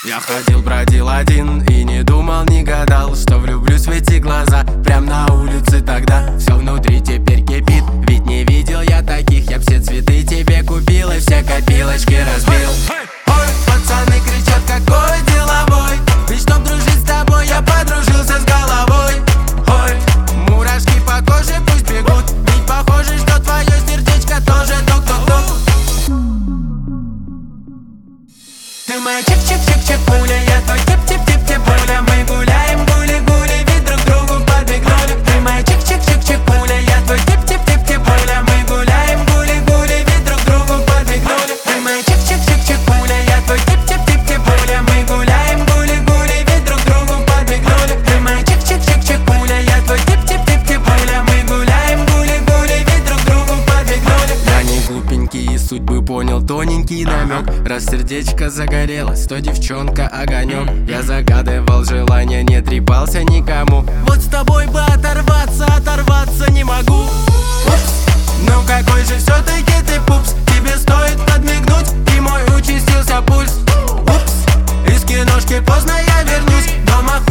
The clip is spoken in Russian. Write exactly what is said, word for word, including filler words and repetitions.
Я ходил, бродил один и не думал, не гадал, что влюблюсь в эти глаза прям на улице тогда. Все внутри теперь кипит, ведь не видел я таких. Я все цветы тебе купил и все копилочки разбил. Ой, пацаны кричат, какой деловой, ведь чтоб дружить с тобой, я подружился с головой. Ой, мурашки по коже пусть бегут, ведь похоже, что твое сердечко тоже тук-тук-тук. Ты моя чик-чик-чик-чик пуля, я твой тип-тип-тип-тип пуля. Мы гуляем, гули-гули, ведь друг другу подбегнули. Ты моя чик-чик-чик-чик пуля, я твой тип-тип-тип-тип пуля. Мы гуляем, гули-гули, ведь друг другу подбегнули. Ты моя чик-чик-чик-чик пуля, я твой тип-тип-тип-тип пуля. Мы гуляем, гули-гули, ведь друг другу подбегнули. Ты моя чик-чик-чик-чик пуля, я твой тип-тип-тип-тип пуля. Мы гуляем, гули-гули, ведь друг другу подбегнули. Я не глупенький и судьбы понял тоненький намек. Раз сердечко загорелось, то девчонка огонек. Я загадывал желание, не трепался никому. Вот с тобой бы оторваться, оторваться не могу. Упс, ну какой же все-таки ты пупс. Тебе стоит подмигнуть, и мой участился пульс. Упс, из киношки поздно я вернусь. Дома